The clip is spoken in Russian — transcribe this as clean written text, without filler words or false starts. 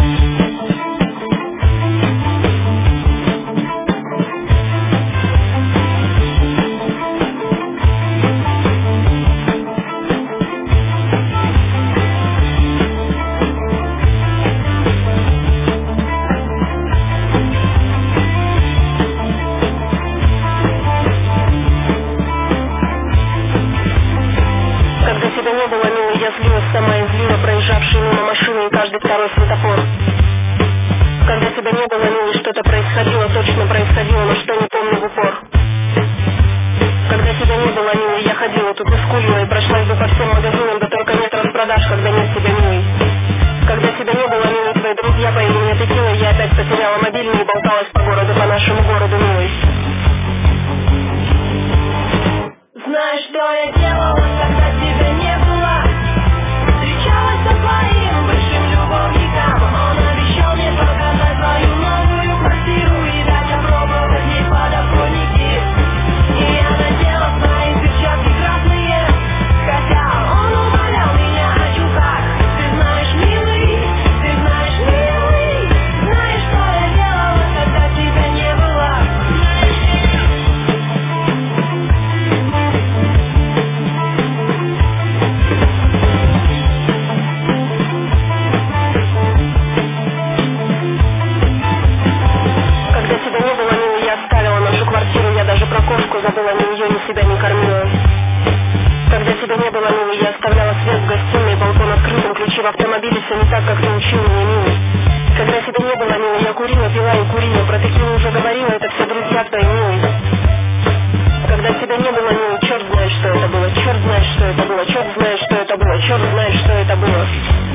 Когда тебя не было, милый, я злилась сама и злила проезжавшие мимо машины и каждый второй светофор. Когда тебя не было, милый, что-то происходило, точно происходило, но что не помню в упор. Когда тебя не было, милый, я ходила тут и скулила и прошлась бы по всем магазинам, да только нет распродаж, когда нет тебя, милый. Когда тебя не было, милый, твои друзья по имени Текила, я опять потеряла мобильный и болталась по городу, по нашему городу, милый. Знаешь, что я делала, когда тебя не было? Встречалась со своим бывшим любовником. Он обещал мне показать свою новую квартиру и дать опробовать ей подоконники. И я надела свои перчатки красные, хотя он умолял меня о чулках. Ты знаешь, милый, знаешь, что я делала, когда тебя не было? Когда тебя не было, милый, я оставила нашу квартиру, я даже про кошку забыла, ни ее, ни себя не кормила. Когда тебя не было, милый, я оставляла свет в гостиной, балкон открытым, ключи в автомобиле, все не так, как ты учил меня, милый. Когда тебя не было, милый, я курила, пила и курила, про такие уже говорила, это все друзья твои, милый. Когда тебя не было, милый, черт знает, что это было, черт знает, что это было, черт знает, что это было, черт знает, что это было.